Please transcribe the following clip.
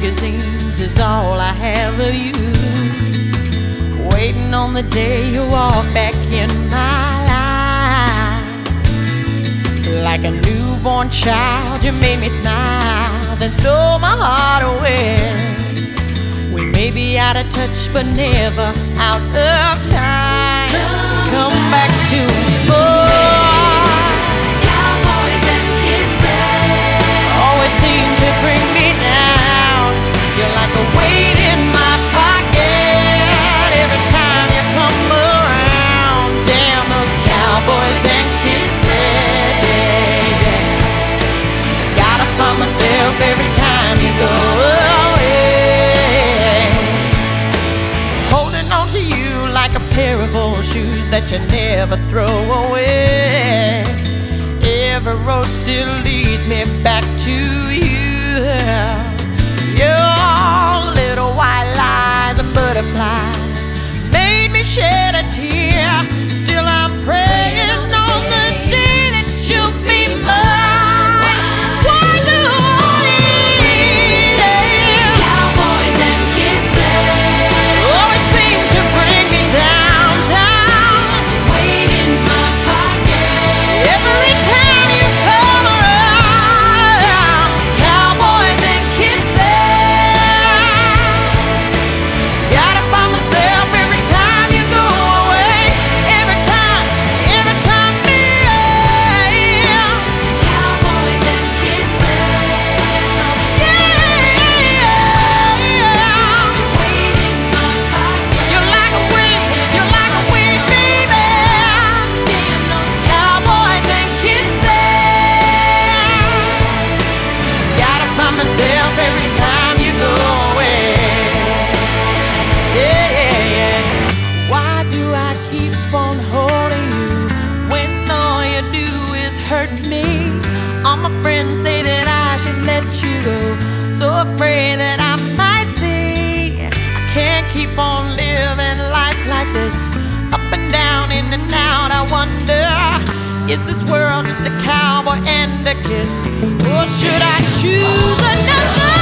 magazines is all I have of you. Waiting on the day you walk back in my life. Like a newborn child, you made me smile, then stole my heart away. We may be out of touch, but never out of time. Come back to me, boy. Cowboys and kisses Always seem to bring me down. You're like a weight in my pocket every time you come around. Damn those cowboys and kisses, yeah, yeah. Gotta find myself every time you go away. Holding on to you like a pair of old shoes that you never throw away. Every road still leads me back to you. Your little white lies and butterflies made me shed a tear. Still I'm praying on the day that you'll be mine. Why do I need it? Cowboys and kisses Always seem to bring me down, down. Weight in my pocket Every time you come around, it's cowboys and kisses. Gotta find myself every time you go away. Every time me, yeah. Cowboys and kisses Yeah. Weight in my pocket You're like a wind, baby. Damn those Cowboys and kisses. Gotta find myself every time you go away. Yeah, yeah, yeah. Why do I keep on holding you when all you do is hurt me? All my friends say that I should let you go, so afraid that I might see. I can't keep on living life like this, up and down, in and out. I wonder, is this world just a cowboy and a kiss? Or should I choose another?